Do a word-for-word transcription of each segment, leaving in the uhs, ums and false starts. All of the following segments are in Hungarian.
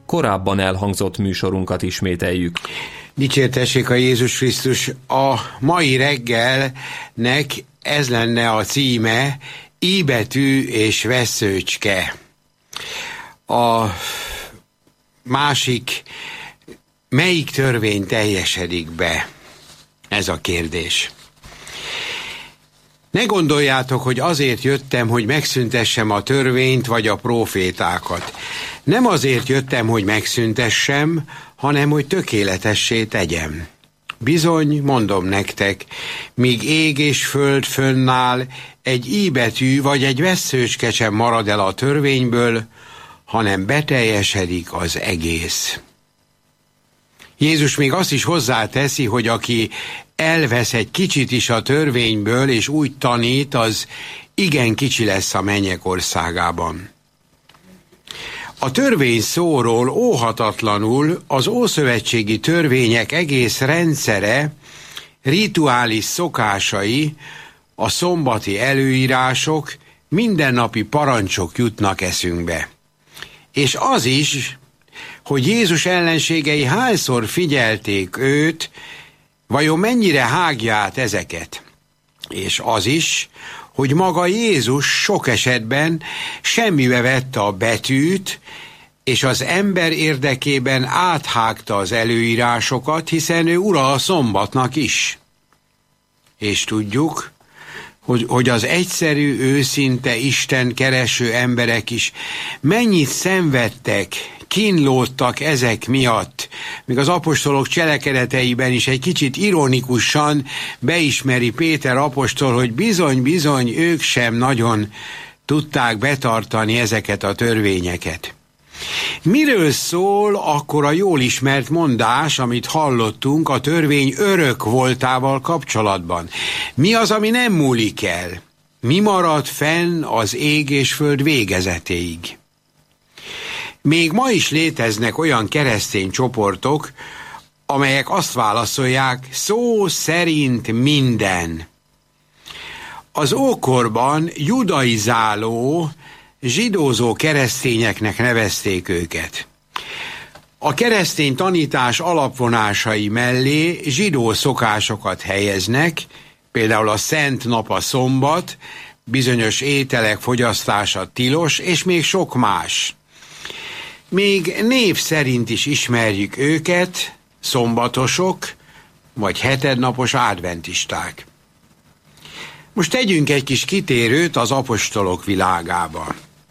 korábban elhangzott műsorunkat ismételjük. Dicsértessék a Jézus Krisztus! A mai reggelnek ez lenne a címe, I betű és veszőcske. A másik, melyik törvény teljesedik be? Ez a kérdés. Ne gondoljátok, hogy azért jöttem, hogy megszüntessem a törvényt vagy a prófétákat. Nem azért jöttem, hogy megszüntessem, hanem hogy tökéletessé tegyem. Bizony, mondom nektek, míg ég és föld fönnáll, egy I betű vagy egy vesszőcske sem marad el a törvényből, hanem beteljesedik az egész. Jézus még azt is hozzáteszi, hogy aki elvesz egy kicsit is a törvényből, és úgy tanít, az igen kicsi lesz a mennyek országában. A törvény szóról óhatatlanul az ószövetségi törvények egész rendszere, rituális szokásai, a szombati előírások, mindennapi parancsok jutnak eszünkbe. És az is, hogy Jézus ellenségei hányszor figyelték őt, vajon mennyire hágja át ezeket. És az is, hogy maga Jézus sok esetben semmibe vette a betűt, és az ember érdekében áthágta az előírásokat, hiszen ő ura a szombatnak is. És tudjuk, hogy, hogy az egyszerű, őszinte, Isten kereső emberek is mennyit szenvedtek, kínlódtak ezek miatt, míg az apostolok cselekedeteiben is egy kicsit ironikusan beismeri Péter apostol, hogy bizony-bizony ők sem nagyon tudták betartani ezeket a törvényeket. Miről szól akkor a jól ismert mondás, amit hallottunk a törvény örök voltával kapcsolatban? Mi az, ami nem múlik el? Mi marad fenn az ég és föld végezetéig? Még ma is léteznek olyan keresztény csoportok, amelyek azt válaszolják, szó szerint minden. Az ókorban judaizáló, zsidózó keresztényeknek nevezték őket. A keresztény tanítás alapvonásai mellé zsidó szokásokat helyeznek, például a szent nap a szombat, bizonyos ételek fogyasztása tilos, és még sok más. Még név szerint is ismerjük őket, szombatosok, vagy hetednapos adventisták. Most tegyünk egy kis kitérőt az apostolok világába.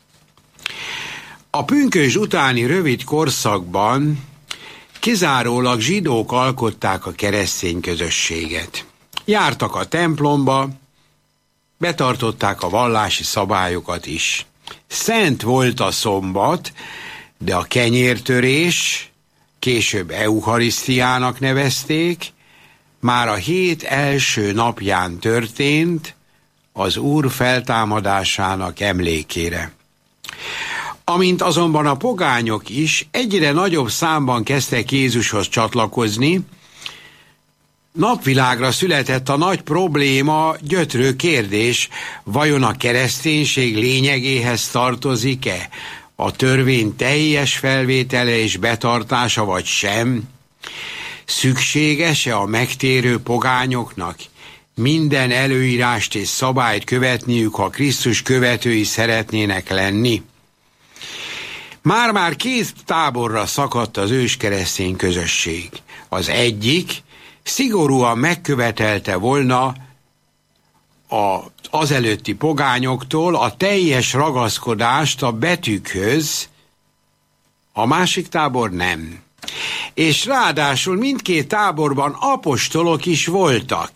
A pünkösd utáni rövid korszakban kizárólag zsidók alkották a keresztény közösséget. Jártak a templomba, betartották a vallási szabályokat is. Szent volt a szombat, de a kenyértörés, később eucharisztiának nevezték, már a hét első napján történt az Úr feltámadásának emlékére. Amint azonban a pogányok is egyre nagyobb számban kezdtek Jézushoz csatlakozni, napvilágra született a nagy probléma, gyötrő kérdés, vajon a kereszténység lényegéhez tartozik-e a törvény teljes felvétele és betartása, vagy sem? Szükséges-e a megtérő pogányoknak minden előírást és szabályt követniük, ha Krisztus követői szeretnének lenni? Már-már két táborra szakadt az őskeresztény közösség. Az egyik szigorúan megkövetelte volna az azelőtti pogányoktól a teljes ragaszkodást a betűkhöz, a másik tábor nem. És ráadásul mindkét táborban apostolok is voltak.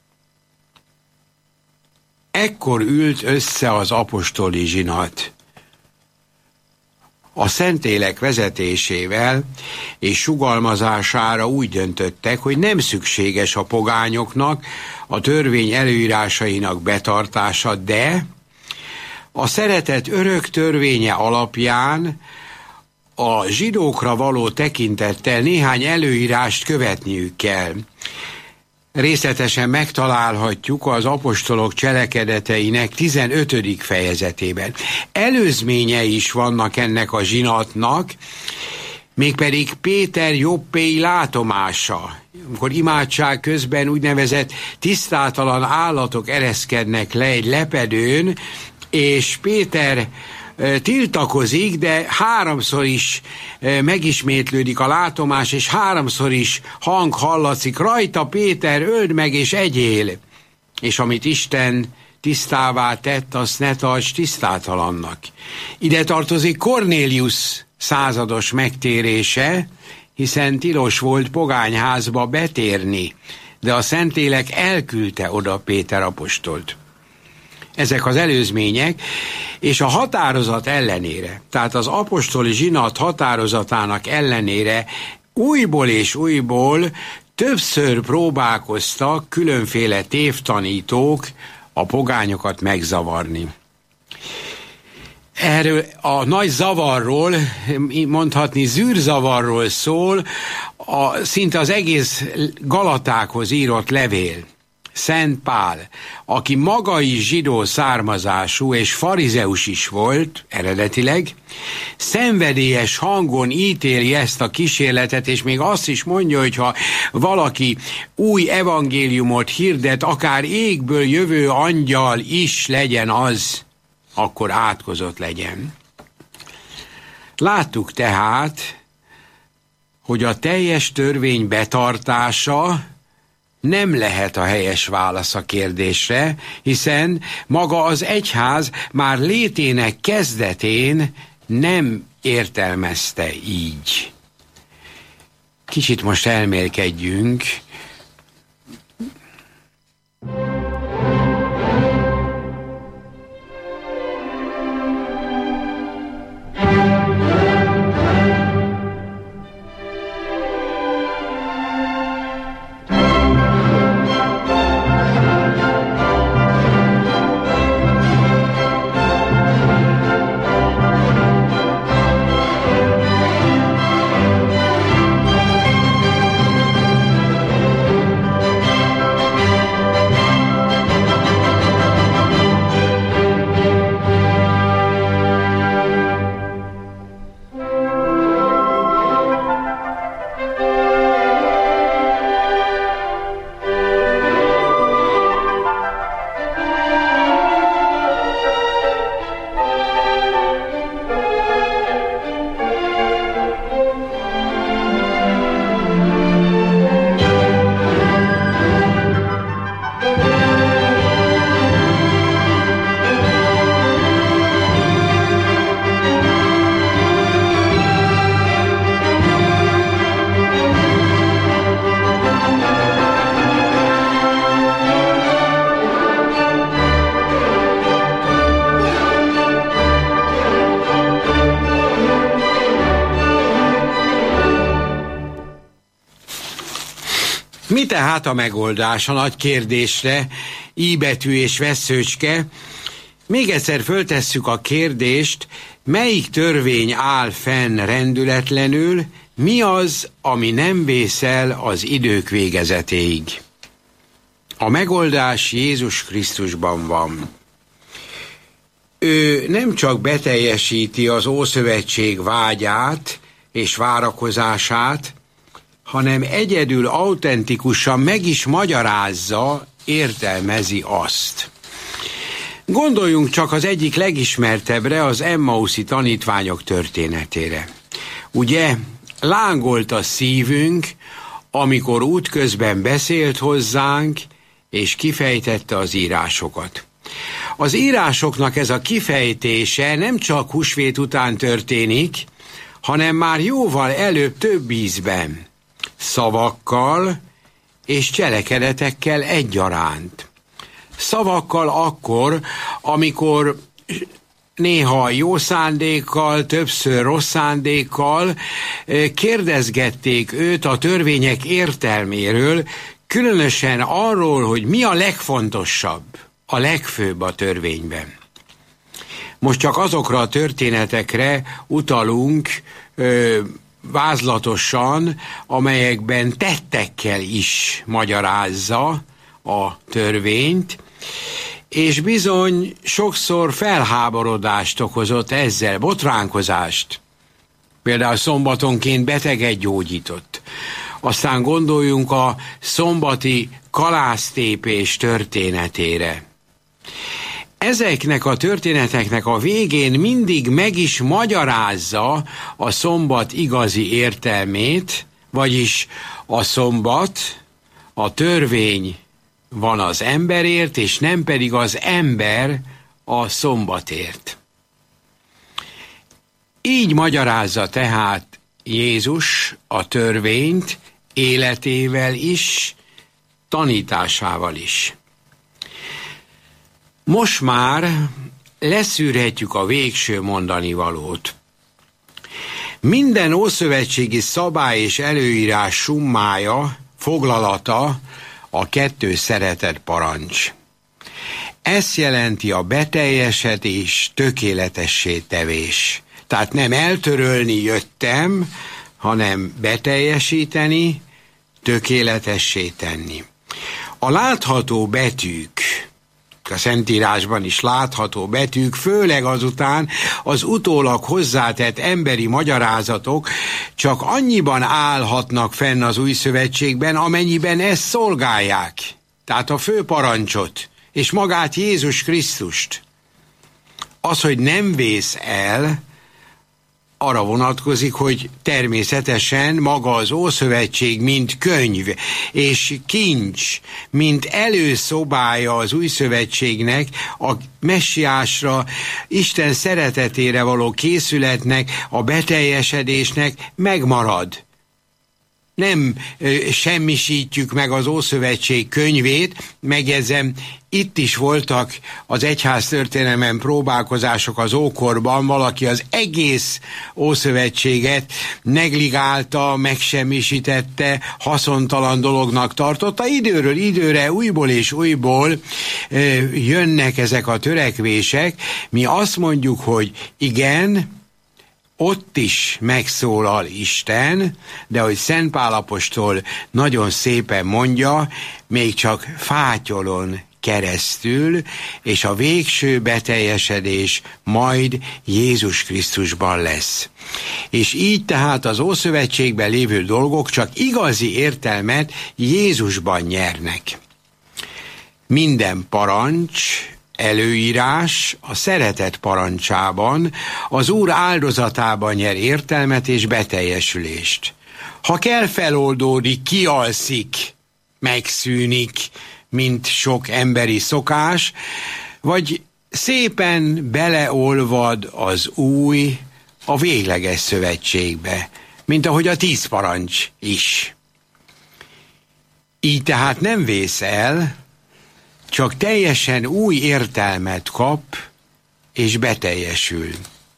Ekkor ült össze az apostoli zsinat. A Szentlélek vezetésével és sugalmazására úgy döntöttek, hogy nem szükséges a pogányoknak a törvény előírásainak betartása, de a szeretet örök törvénye alapján a zsidókra való tekintettel néhány előírást követniük kell. Részletesen megtalálhatjuk az apostolok cselekedeteinek tizenötödik fejezetében. Előzményei is vannak ennek a zsinatnak, mégpedig Péter jobbéi látomása, amikor imádság közben úgynevezett tisztátalan állatok ereszkednek le egy lepedőn, és Péter tiltakozik, de háromszor is megismétlődik a látomás, és háromszor is hang hallatszik: rajta Péter, öld meg és egyél. És amit Isten tisztává tett, azt ne tarts tisztátalannak. Ide tartozik Kornélius százados megtérése, hiszen tilos volt pogányházba betérni, de a Szentlélek elküldte oda Péter apostolt. Ezek az előzmények, és a határozat ellenére, tehát az apostoli zsinat határozatának ellenére újból és újból többször próbálkoztak különféle tévtanítók a pogányokat megzavarni. Erről a nagy zavarról, mondhatni zűrzavarról szól a, szinte az egész Galatákhoz írott levél. Szent Pál, aki maga is zsidó származású és farizeus is volt eredetileg, szenvedélyes hangon ítéli ezt a kísérletet, és még azt is mondja, hogy ha valaki új evangéliumot hirdet, akár égből jövő angyal is legyen az, akkor átkozott legyen. Láttuk tehát, hogy a teljes törvény betartása nem lehet a helyes válasz a kérdésre, hiszen maga az egyház már létének kezdetén nem értelmezte így. Kicsit most elmélkedjünk. Mi tehát a megoldás a nagy kérdésre, I betű és vesszőcske? Még egyszer föltesszük a kérdést, melyik törvény áll fenn rendületlenül, mi az, ami nem vészel az idők végezetéig? A megoldás Jézus Krisztusban van. Ő nem csak beteljesíti az Ószövetség vágyát és várakozását, hanem egyedül autentikusan meg is magyarázza, értelmezi azt. Gondoljunk csak az egyik legismertebbre, az Emmauszi tanítványok történetére. Ugye, lángolt a szívünk, amikor útközben beszélt hozzánk, és kifejtette az írásokat. Az írásoknak ez a kifejtése nem csak húsvét után történik, hanem már jóval előbb több ízben, szavakkal és cselekedetekkel egyaránt. Szavakkal akkor, amikor néha jó szándékkal, többször rossz szándékkal kérdezgették őt a törvények értelméről, különösen arról, hogy mi a legfontosabb, a legfőbb a törvényben. Most csak azokra a történetekre utalunk ö, vázlatosan, amelyekben tettekkel is magyarázza a törvényt, és bizony sokszor felháborodást okozott ezzel, botránkozást. Például szombatonként beteget gyógyított. Aztán gondoljunk a szombati kalásztépés történetére. Ezeknek a történeteknek a végén mindig meg is magyarázza a szombat igazi értelmét, vagyis a szombat, a törvény van az emberért, és nem pedig az ember a szombatért. Így magyarázza tehát Jézus a törvényt életével is, tanításával is. Most már leszűrhetjük a végső mondanivalót. Minden ószövetségi szabály és előírás summája, foglalata a kettő szeretet parancs. Ez jelenti a beteljesedés, tökéletessé tevés. Tehát nem eltörölni jöttem, hanem beteljesíteni, tökéletessé tenni. A látható betűk, a Szentírásban is látható betűk, főleg azután az utólag hozzátett emberi magyarázatok csak annyiban állhatnak fenn az új szövetségben, amennyiben ezt szolgálják. Tehát a fő parancsot, és magát Jézus Krisztust. Az, hogy nem vész el, arra vonatkozik, hogy természetesen maga az Ószövetség, mint könyv és kincs, mint előszobája az új szövetségnek, a messiásra, Isten szeretetére való készületnek, a beteljesedésnek megmarad. Nem ö, semmisítjük meg az Ószövetség könyvét, megjegyzem, itt is voltak az egyház történelmen próbálkozások az ókorban, valaki az egész Ószövetséget negligálta, megsemmisítette, haszontalan dolognak tartotta. Időről időre, újból és újból ö, jönnek ezek a törekvések. Mi azt mondjuk, hogy igen, ott is megszólal Isten, de hogy Szent Pál apostol nagyon szépen mondja, még csak fátyolon keresztül, és a végső beteljesedés majd Jézus Krisztusban lesz. És így tehát az Ószövetségben lévő dolgok csak igazi értelmet Jézusban nyernek. Minden parancs, előírás a szeretet parancsában, az Úr áldozatában nyer értelmet és beteljesülést. Ha kell, feloldódik, kialszik, megszűnik, mint sok emberi szokás, vagy szépen beleolvad az új, a végleges szövetségbe, mint ahogy a tíz parancs is. Így tehát nem vész el, csak teljesen új értelmet kap, és beteljesül.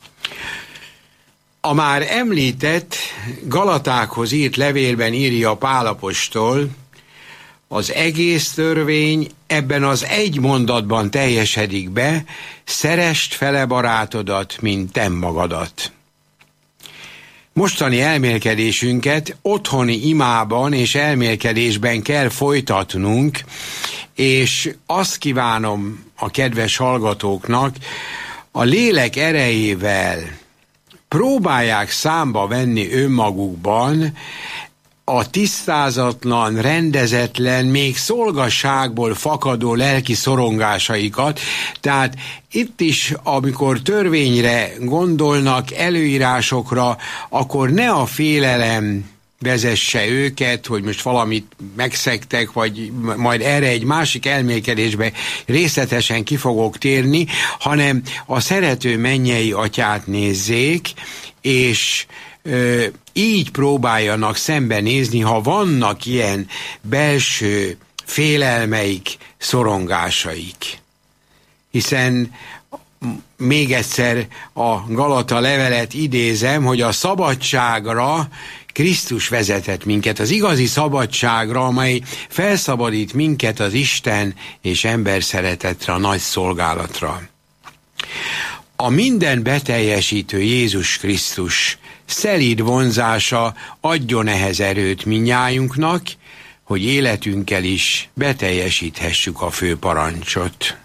A már említett Galatákhoz írt levélben írja Pál apostol, az egész törvény ebben az egy mondatban teljesedik be, szeresd fele barátodat, mint te magadat. Mostani elmélkedésünket otthoni imában és elmélkedésben kell folytatnunk, és azt kívánom a kedves hallgatóknak, a lélek erejével próbálják számba venni önmagukban a tisztázatlan, rendezetlen, még szolgasságból fakadó lelki szorongásaikat. Tehát itt is, amikor törvényre gondolnak, előírásokra, akkor ne a félelem vezesse őket, hogy most valamit megszegtek, vagy majd erre egy másik elmélkedésbe részletesen ki fogok térni, hanem a szerető mennyei atyát nézzék, és ö, így próbáljanak szembenézni, ha vannak ilyen belső félelmeik, szorongásaik. Hiszen még egyszer a Galata levelet idézem, hogy a szabadságra Krisztus vezetett minket, az igazi szabadságra, amely felszabadít minket az Isten és ember szeretetre, a nagy szolgálatra. A minden beteljesítő Jézus Krisztus szelíd vonzása adjon ehhez erőt mindnyájunknak, hogy életünkkel is beteljesíthessük a fő parancsot.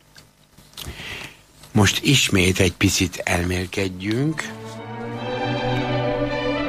Most ismét egy picit elmélkedjünk.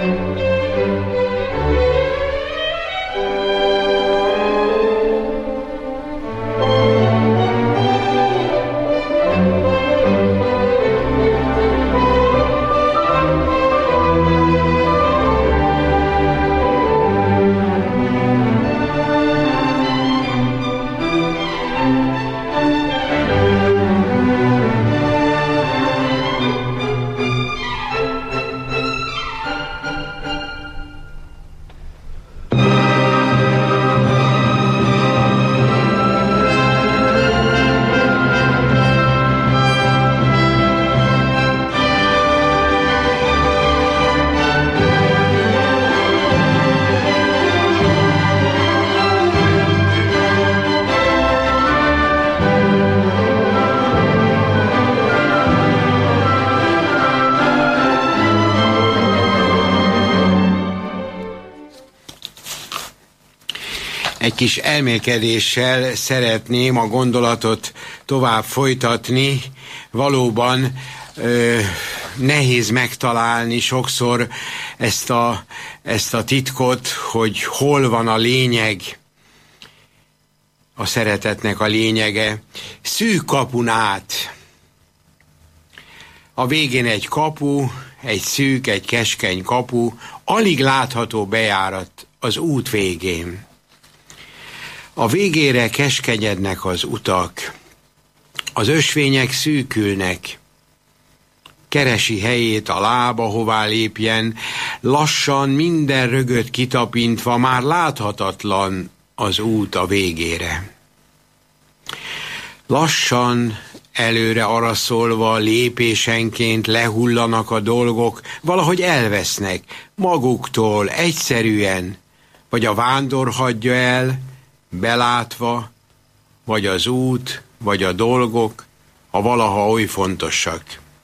Egy kis elmélkedéssel szeretném a gondolatot tovább folytatni. Valóban ö, nehéz megtalálni sokszor ezt a, ezt a titkot, hogy hol van a lényeg, a szeretetnek a lényege. Szűk kapun át. A végén egy kapu, egy szűk, egy keskeny kapu, alig látható bejárat az út végén. A végére keskenyednek az utak, az ösvények szűkülnek, keresi helyét a láb, ahová lépjen, lassan minden rögöt kitapintva már láthatatlan az út a végére. Lassan, előre araszolva, lépésenként lehullanak a dolgok, valahogy elvesznek maguktól, egyszerűen, vagy a vándor hagyja el, belátva, vagy az út, vagy a dolgok, ha valaha oly fontosak.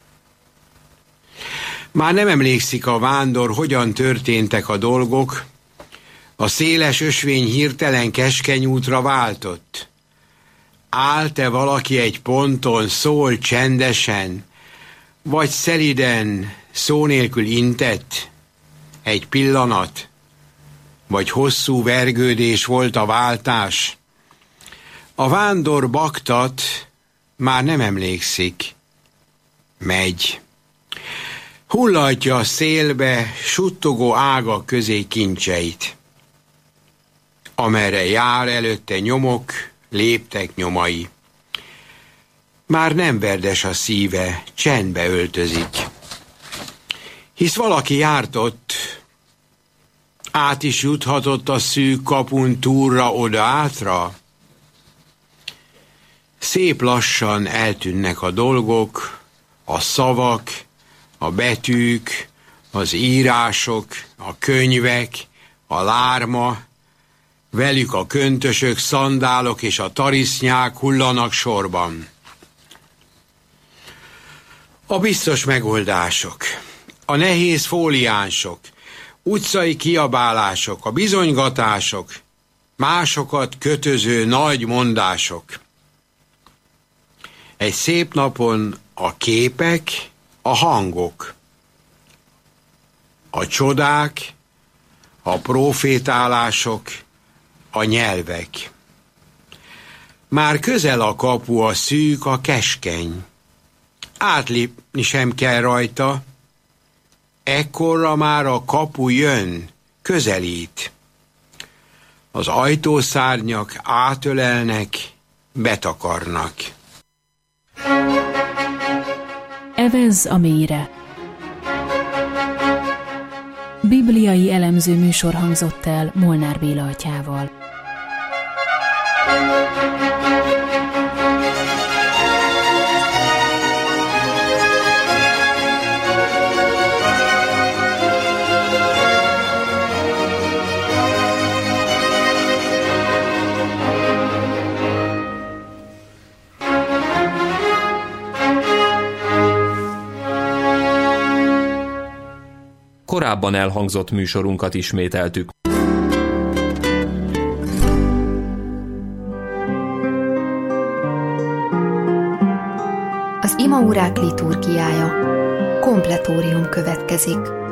Már nem emlékszik a vándor, hogyan történtek a dolgok, a széles ösvény hirtelen keskeny útra váltott. Állt-e valaki egy ponton, szól csendesen, vagy szeliden, szó nélkül intett? Egy pillanat, vagy hosszú vergődés volt a váltás? A vándor baktat, már nem emlékszik. Megy. Hullatja a szélbe suttogó ágak közé kincseit. Amerre jár, előtte nyomok, léptek nyomai. Már nem verdes a szíve, csendbe öltözik. Hisz valaki járt ott, át is juthatott a szűk kapun túlra, oda átra. Szép lassan eltűnnek a dolgok, a szavak, a betűk, az írások, a könyvek, a lárma, velük a köntösök, szandálok és a tarisznyák hullanak sorban. A biztos megoldások, a nehéz fóliánsok, utcai kiabálások, a bizonygatások, másokat kötöző nagy mondások. Egy szép napon a képek, a hangok, a csodák, a profétálások, a nyelvek. Már közel a kapu, a szűk, a keskeny. Átlépni sem kell rajta, ekkorra már a kapu jön, közelít. Az ajtószárnyak átölelnek, betakarnak. Evezz a mélyre. Bibliai elemző műsor hangzott el Molnár Béla atyával. Korábban elhangzott műsorunkat ismételtük. Az imaórák liturgiája. Kompletórium következik.